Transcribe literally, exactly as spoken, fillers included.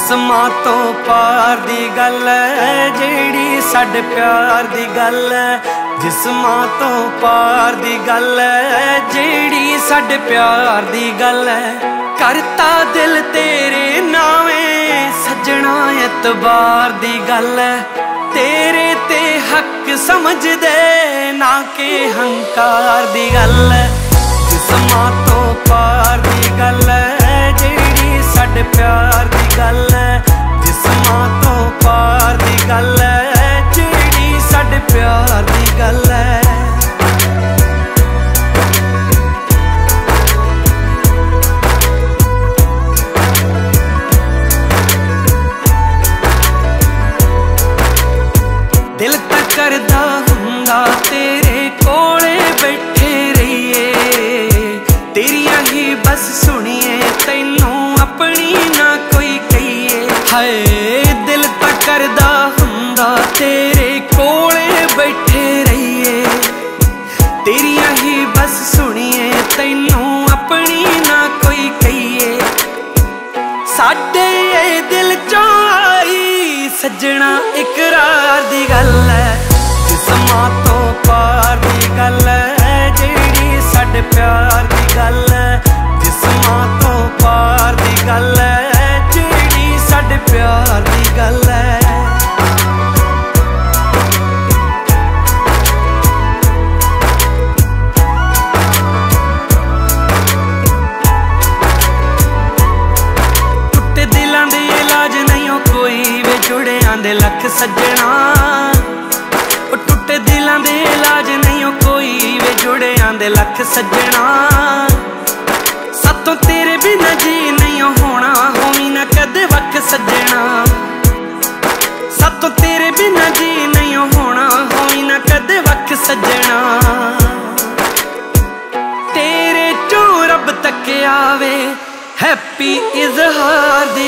जिस्मां तो पार दी गल है जेड़ी साडे प्यार दी गल है। जिस्मां तो पार दी गल है जेड़ी साडे प्यार दी गल है। करता दिल तेरे नावे सजना एतबार दी गल है। तेरे ते हक समझ दे ना के हंकार दी गल है। जिस्मां तो पार दी गल है जेड़ी साडे प्यार दी गल है। जिस्मां तो पार दी गल है जेड़ी साडे प्यार दी गल है। दिल तां करदा हुंदा तेरे कोले बैठे रहिए। तेरियां ही बस सुनिए तैनू अपनी ना कोई कहिए। हाय दिल तां करदा हुंदा तेरे कोले बैठे रहिए। तेरियां ही बस सुनिए तैनू अपनी ना कोई कहिए। साडे दिल चों आई सजना इकरार दी गल है। जिस्मां तो पार दी गल है जेड़ी साडे प्यार दी गल है। जिस्मां तो पार दी गल है जेड़ी साडे प्यार दी गल है। टुटे दिलां दे इलाज नहीं हो कोई वे जुड़ियां दे लख सजना। टुटे दिलां दे इलाज नहीं हो कोई वे जुड़ियां दे लख सजना। सातों तेरे बिना जी नहीं होना होवी ना कदे वख सजना। सातों तेरे बिना जी नहीं होना होवी ना कदे वख सजना। तेरे चों रब तक आवे हैप्पी इजहार